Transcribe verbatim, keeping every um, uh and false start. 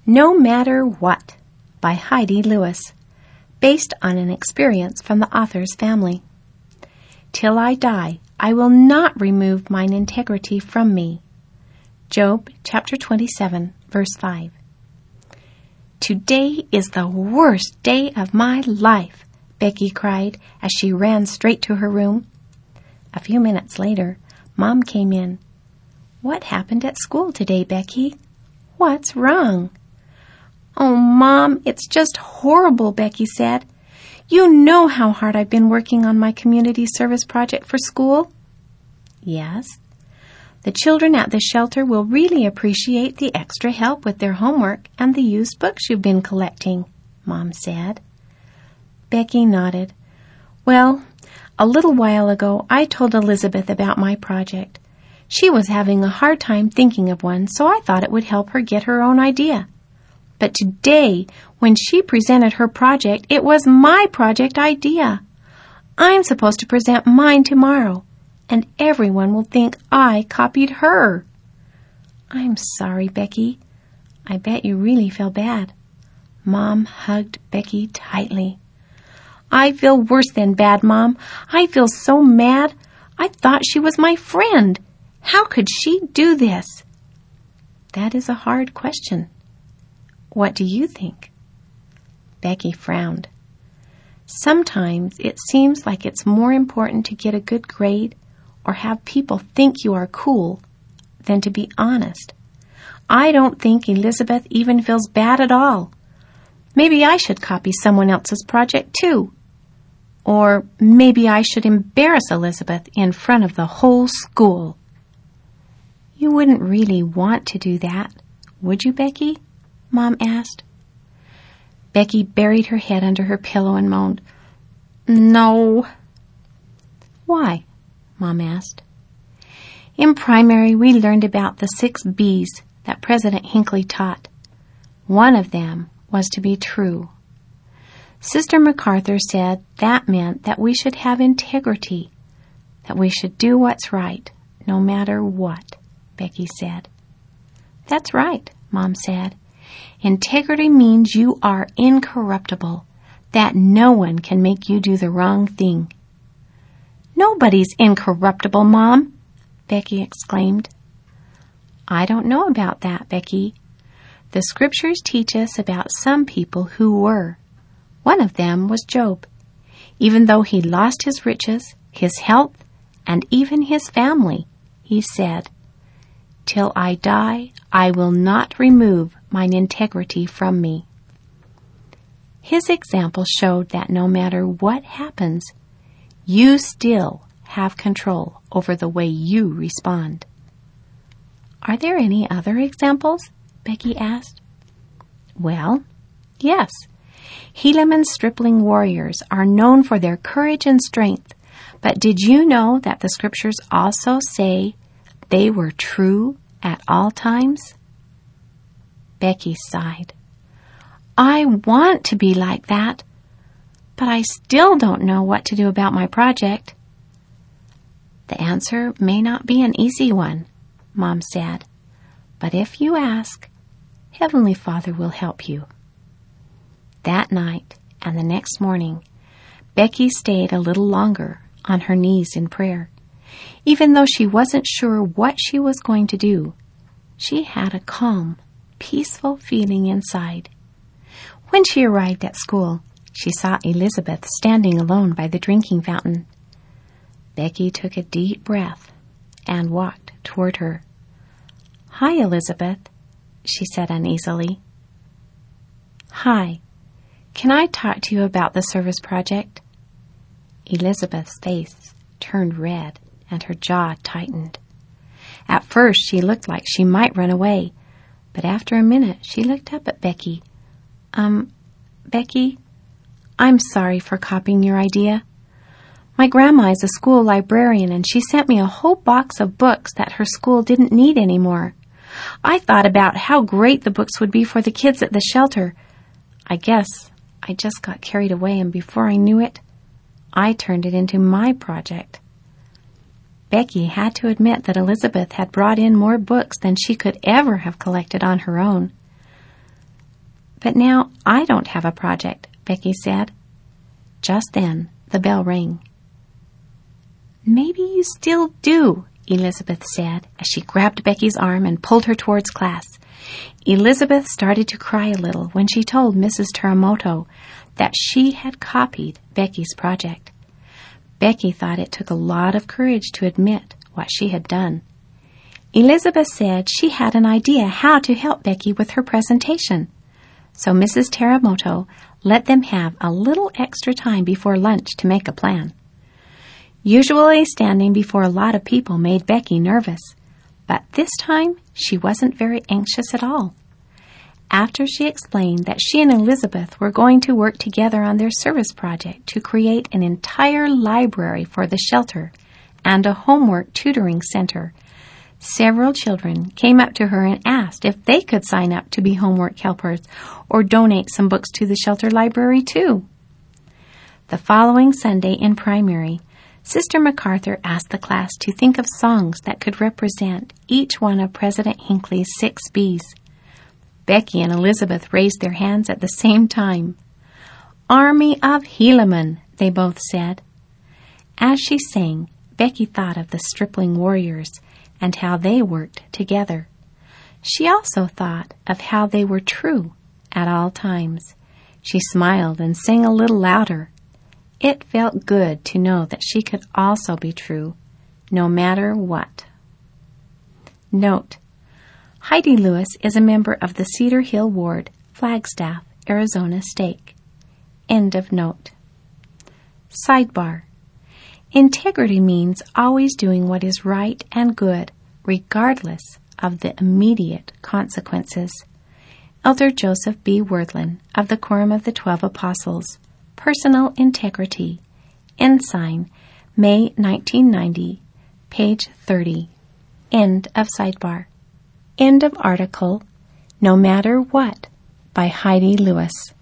No Matter What by Heidi Lewis, based on an experience from the author's family. Till I die, I will not remove mine integrity from me. Job chapter twenty-seven, verse five. Today is the worst day of my life, Becky cried as she ran straight to her room. A few minutes later, Mom came in. What happened at school today, Becky? What's wrong? Oh, Mom, it's just horrible, Becky said. You know how hard I've been working on my community service project for school? Yes. The children at the shelter will really appreciate the extra help with their homework and the used books you've been collecting, Mom said. Becky nodded. Well, a little while ago I told Elizabeth about my project. She was having a hard time thinking of one, so I thought it would help her get her own idea. But today, when she presented her project, it was my project idea. I'm supposed to present mine tomorrow, and everyone will think I copied her. I'm sorry, Becky. I bet you really feel bad. Mom hugged Becky tightly. I feel worse than bad, Mom. I feel so mad. I thought she was my friend. How could she do this? That is a hard question. What do you think? Becky frowned. Sometimes it seems like it's more important to get a good grade or have people think you are cool than to be honest. I don't think Elizabeth even feels bad at all. Maybe I should copy someone else's project too. Or maybe I should embarrass Elizabeth in front of the whole school. You wouldn't really want to do that, would you, Becky? Mom asked. Becky buried her head under her pillow and moaned. No. Why? Mom asked. In primary, we learned about the six B's that President Hinckley taught. One of them was to be true. Sister MacArthur said that meant that we should have integrity, that we should do what's right, no matter what, Becky said. That's right, Mom said. Integrity means you are incorruptible, that no one can make you do the wrong thing. Nobody's incorruptible, Mom, Becky exclaimed. I don't know about that, Becky. The scriptures teach us about some people who were. One of them was Job. Even though he lost his riches, his health, and even his family, he said, Till I die, I will not remove mine integrity from me. His example showed that no matter what happens, you still have control over the way you respond. Are there any other examples? Becky asked. Well, yes. Helaman's stripling warriors are known for their courage and strength, but did you know that the scriptures also say they were true at all times? Becky sighed. I want to be like that, but I still don't know what to do about my project. The answer may not be an easy one, Mom said, but if you ask, Heavenly Father will help you. That night and the next morning, Becky stayed a little longer on her knees in prayer. Even though she wasn't sure what she was going to do, she had a calm, peaceful feeling inside. When she arrived at school, she saw Elizabeth standing alone by the drinking fountain. Becky took a deep breath and walked toward her. Hi, Elizabeth, she said uneasily. Hi. Can I talk to you about the service project? Elizabeth's face turned red and her jaw tightened. At first, she looked like she might run away, but after a minute, she looked up at Becky. Um, Becky, I'm sorry for copying your idea. My grandma is a school librarian, and she sent me a whole box of books that her school didn't need anymore. I thought about how great the books would be for the kids at the shelter. I guess I just got carried away, and before I knew it, I turned it into my project. Becky had to admit that Elizabeth had brought in more books than she could ever have collected on her own. But now I don't have a project, Becky said. Just then, the bell rang. Maybe you still do, Elizabeth said as she grabbed Becky's arm and pulled her towards class. Elizabeth started to cry a little when she told Missus Teramoto that she had copied Becky's project. Becky thought it took a lot of courage to admit what she had done. Elizabeth said she had an idea how to help Becky with her presentation. So Missus Teramoto let them have a little extra time before lunch to make a plan. Usually standing before a lot of people made Becky nervous, but this time she wasn't very anxious at all. After she explained that she and Elizabeth were going to work together on their service project to create an entire library for the shelter and a homework tutoring center, several children came up to her and asked if they could sign up to be homework helpers or donate some books to the shelter library too. The following Sunday in primary, Sister MacArthur asked the class to think of songs that could represent each one of President Hinckley's six B's. Becky and Elizabeth raised their hands at the same time. Army of Helaman, they both said. As she sang, Becky thought of the stripling warriors and how they worked together. She also thought of how they were true at all times. She smiled and sang a little louder. It felt good to know that she could also be true, no matter what. Note: Heidi Lewis is a member of the Cedar Hill Ward, Flagstaff, Arizona Stake. End of note. Sidebar: Integrity means always doing what is right and good, regardless of the immediate consequences. Elder Joseph B. Wordlin of the Quorum of the Twelve Apostles. Personal Integrity. Ensign, May nineteen ninety, page thirty. End of sidebar. End of article, No Matter What, by Heidi Lewis.